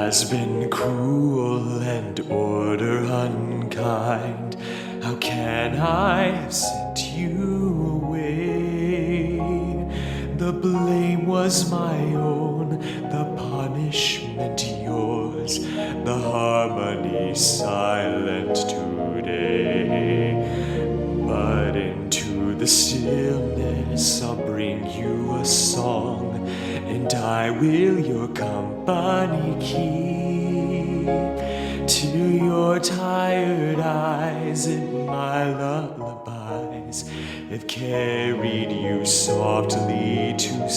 has been cruel and order unkind. How can I have sent you away? The blame was my own, the punishment yours, the harmony silent today. But into the stillness I'll bring you a song, and I will your company keep. Till your tired eyes and my lullabies have carried you softly to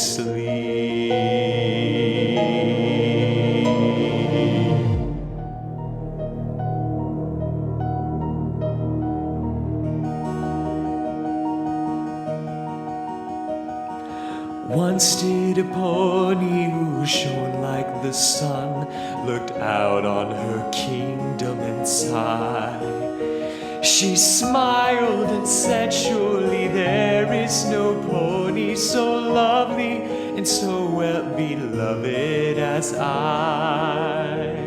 sleep. Once did a pony who shone like the sun looked out on her kingdom and sighed. She smiled and said, surely there is no pony so lovely and so well beloved as I.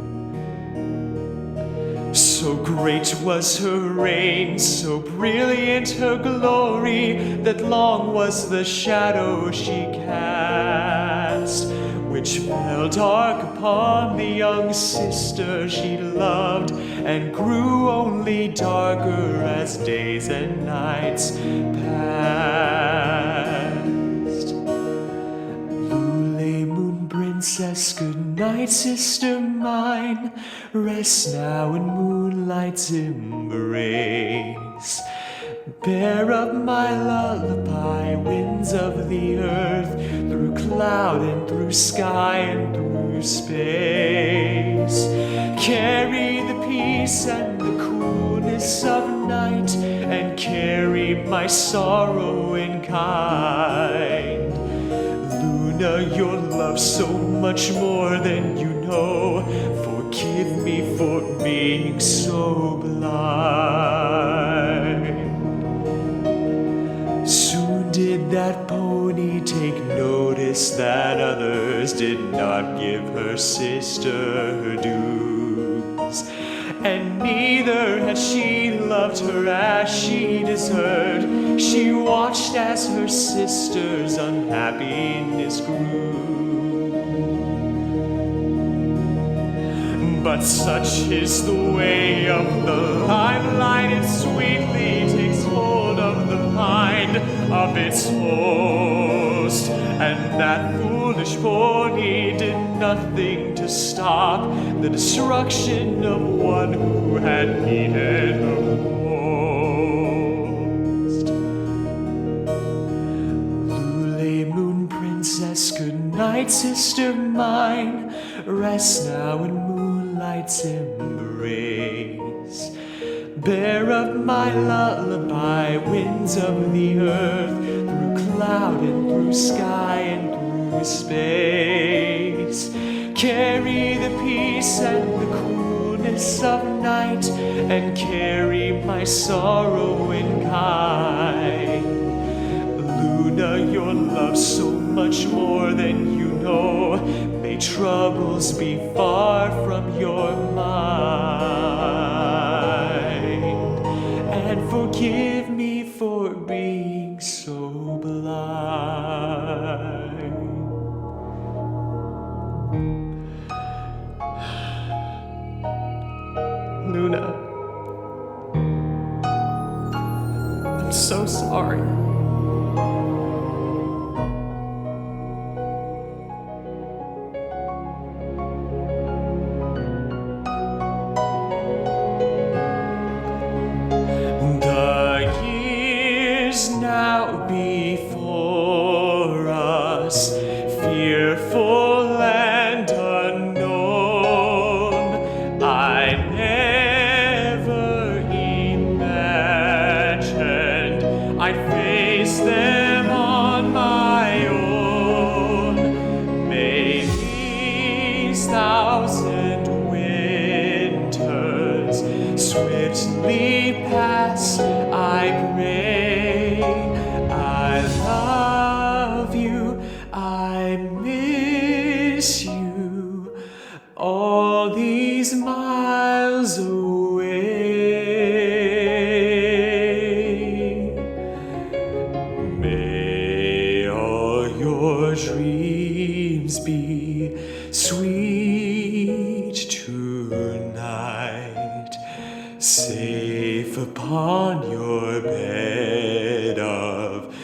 So great was her reign, so brilliant her glory, that long was the shadow she cast, which fell dark upon the young sister she loved, and grew only darker as days and nights passed. Lule moon princess, good night, sister mine. Rest now in moonlight's embrace. Bear up my lullaby, winds of the earth, through cloud and through sky and through space. Carry the peace and the coolness of night, and carry my sorrow in kind. Luna, your love so much more than you know. Forgive me for being so blind. Soon did that pony take notice that others did not give her sister her dues, and neither had she loved her as she deserved. She watched as her sister's unhappiness grew. But such is the way of the limelight, it sweetly takes hold of the mind of its host. And that foolish pony did nothing to stop the destruction of one who had needed her most. Lule moon princess, good night, sister mine. Rest now in moonlight's embrace. Bear up my lullaby, winds of the earth, through cloud and through sky and through space. Carry the peace and the coolness of night, and carry my sorrow in kind. Luna, your love so much more than you know. May troubles be far from your mind, and forgive me for being so blind. Luna, I'm so sorry. Now before us, fearful and unknown, I never imagined I'd face them on my own. May these thousand winters swiftly pass, I pray. I love you, I miss you. Oh, sweet tonight, safe upon your bed of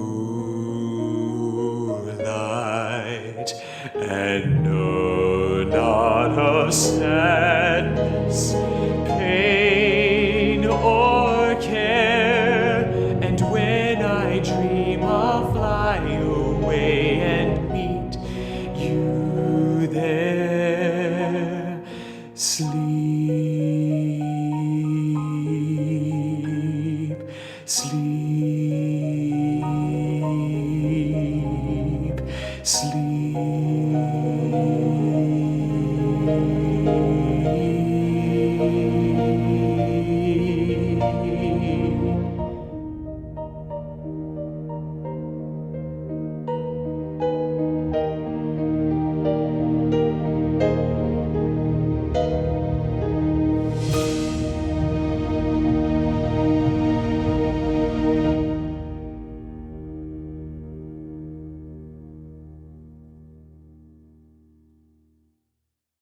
moonlight, and know not of sadness, pain, or care. And when I dream, I'll fly away and meet you there. Sleep, sleep.